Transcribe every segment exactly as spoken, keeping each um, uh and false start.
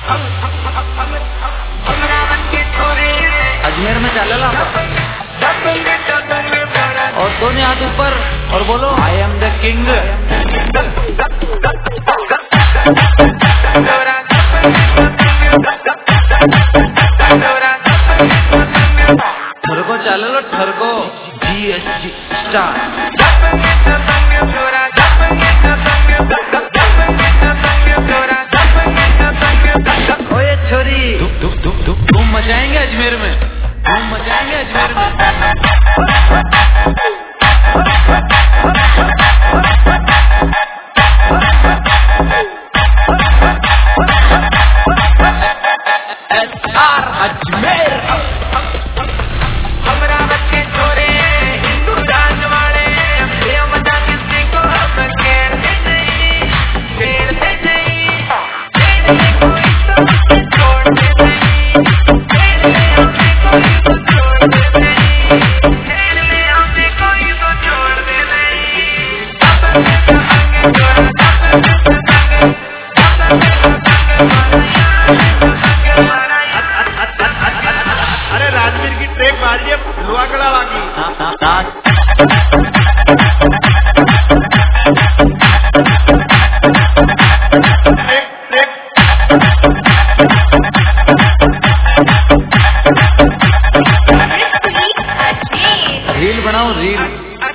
अजमेर में चला और दोनों हाथ ऊपर और बोलो आई एम द किंग। ठरको चलो ठरको जी एस जी स्टार। ओए छोरी धूम धूम धूम धूम मचाएंगे अजमेर में, धूम मचाएंगे अजमेर में। S R Ajmer. अरे राजवीर की ट्रेक मारिए लुआ कड़ा लागी। रील बनाओ रील।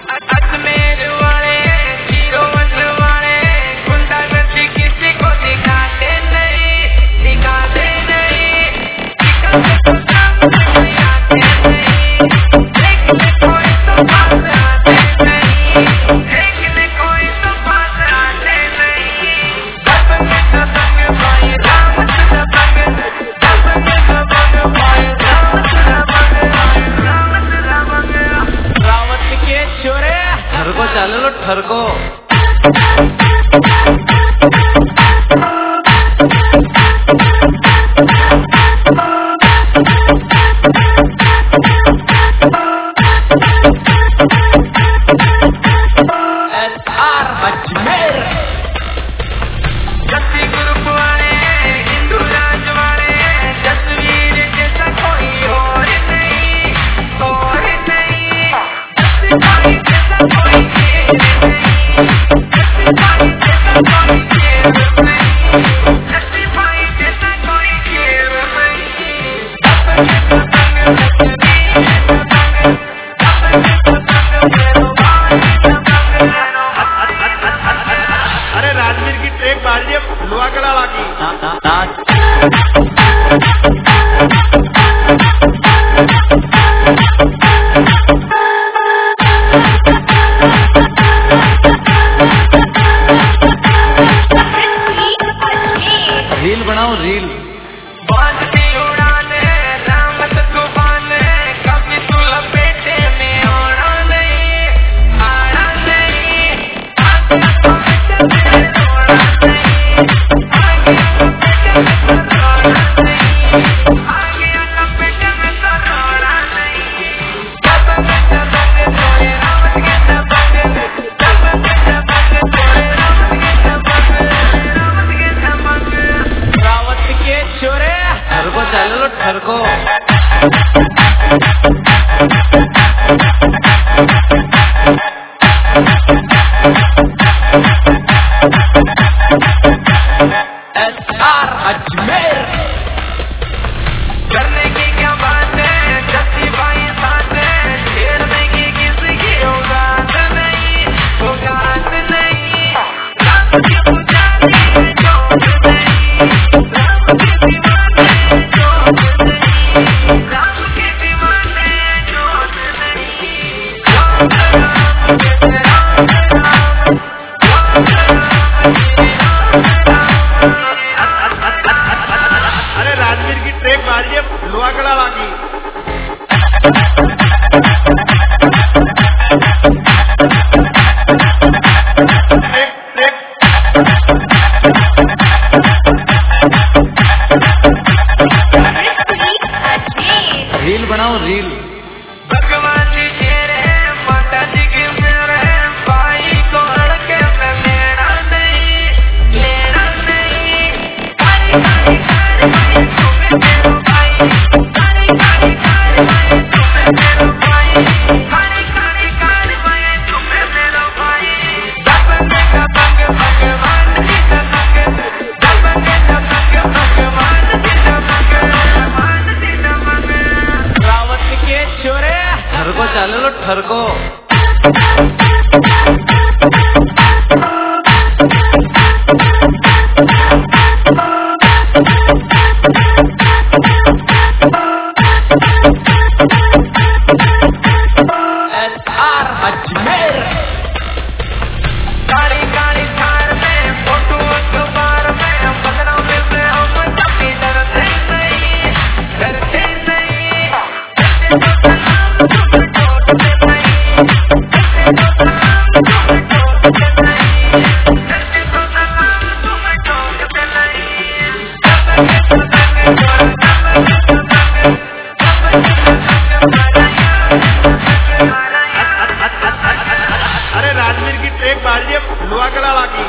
ठरको चलो ठरको। S R Ajmer. Jassi group वाले हिंदू राज वाले जसवीर जैसा कोई और नहीं, और नहीं जस्सी जैसा कोई अरे राजवीर की ट्रेक मारिए लुआ कड़ा लागी। रील बनाओ रील। बांधती उड़ाने रामत तूफान कभी तू लपेटे में आना नहीं, आना नहीं, आगे लपेटे में रोना नहीं, आगे लपेटे में रोना नहीं, आगे लपेटे में रोना नहीं। जब बेटा बने तोरे रामत के तबंग, जब बेटा बने तोरे रामत के तबंग, रामत के तबंग, रावत के छोरे। ठरको चलो ठरको। S R Ajmer. करने की क्या बात है जस्सी भाई साथ है, खेलने की किसी की औकात नहीं, औकात नहीं। राम की पुजारी जोत नहीं, राम के दीवाने जोत नहीं, राम के दीवाने जोत नहीं। राम राम जय राम राम, अरे राजवीर की ट्रेक मारिए लुआ कड़ा लागी। रील बनाओ रील। भगवान जी शेरे माता जी की मेरे भाई को अड़के में लेना नहीं, लेना नहीं, भाई भाई भाई ठरको चाले लो ठरको अजमेर काली काली थार में फोटो अखबार में पंद्रह मिलते हम तभी डरते नहीं डरते नहीं अरे राजवीर की ट्रेक मारिए लोहा कड़ा की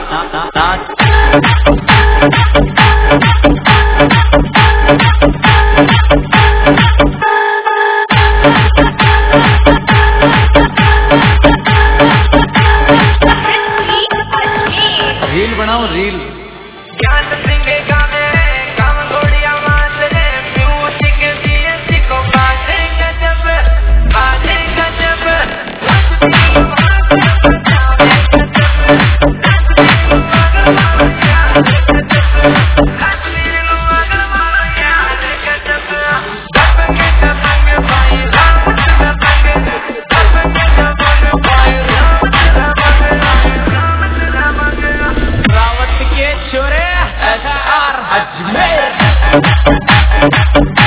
रील बनाओ रील ज्ञान सिंह गाने काम घोड़िया मांझरे म्यूजिक दिए सिको बाजेगा जब बाजेगा जब रावत के छोरे एस आर अजमेर